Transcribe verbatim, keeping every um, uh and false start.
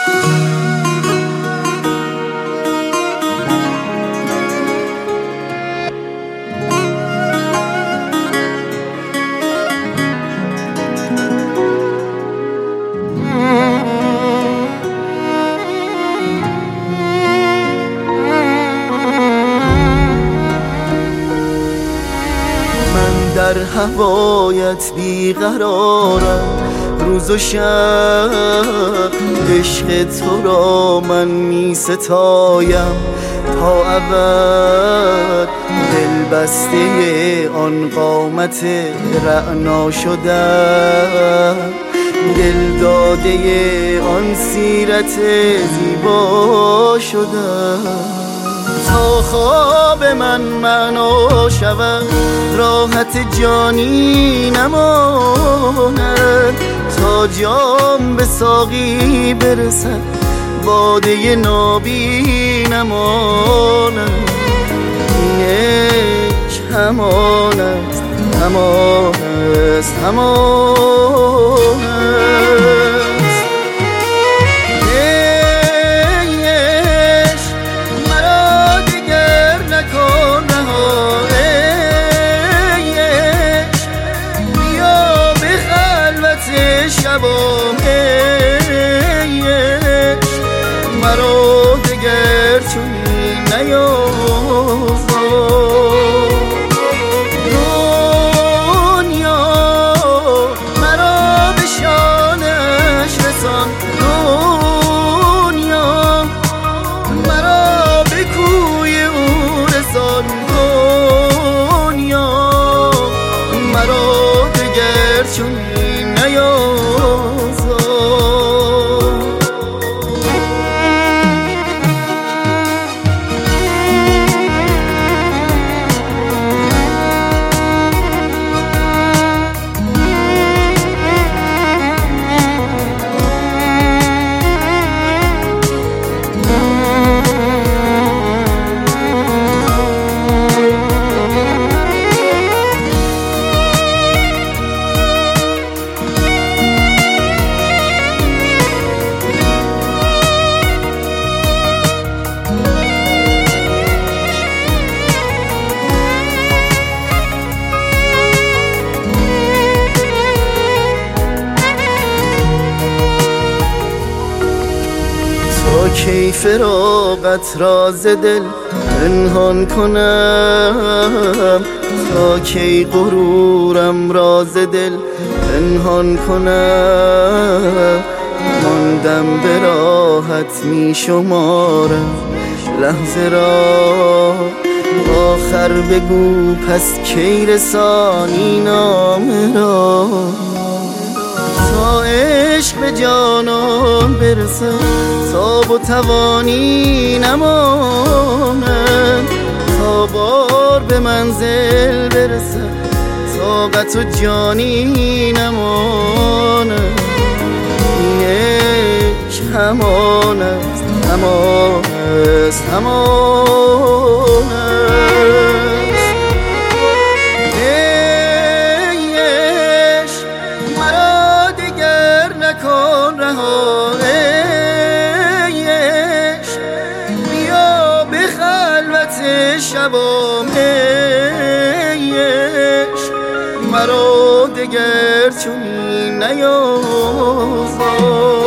در هوایت بیقرارم روز و شب، عشق تو را من می ستایم تا ابد. دل بسته آن قامت رعنا شدم، دل داده آن سیرت زیبا شدم. تا خواب من معنا شود، راحت جانی نماند، تا جام به ساقی برسد، باده نابی نماند. این عشق همان است، همان است، همان است. شبام ای عشق مرا دگر چنین نیازار. دنیا مرا به شانش رسان، دنیا مرا به کوی او رسان، دنیا مرا دگر چنین نیازار. کی فراقت راز دل پنهان کنم، تا کی غرورم راز دل پنهان کنم. ماندم به راحت می شمارم لحظه را، آخر بگو پس کی رسانی نامه را. تا عشق به جانان برسه، تاب و توانی نماند، تا بار به منزل برسه، طاقت و جانی نماند. این عشق همان است، همان است، همان است. نکن رها ای عشق، بیا به خلوت شبام ای عشق مرا دگر چنین نیازار.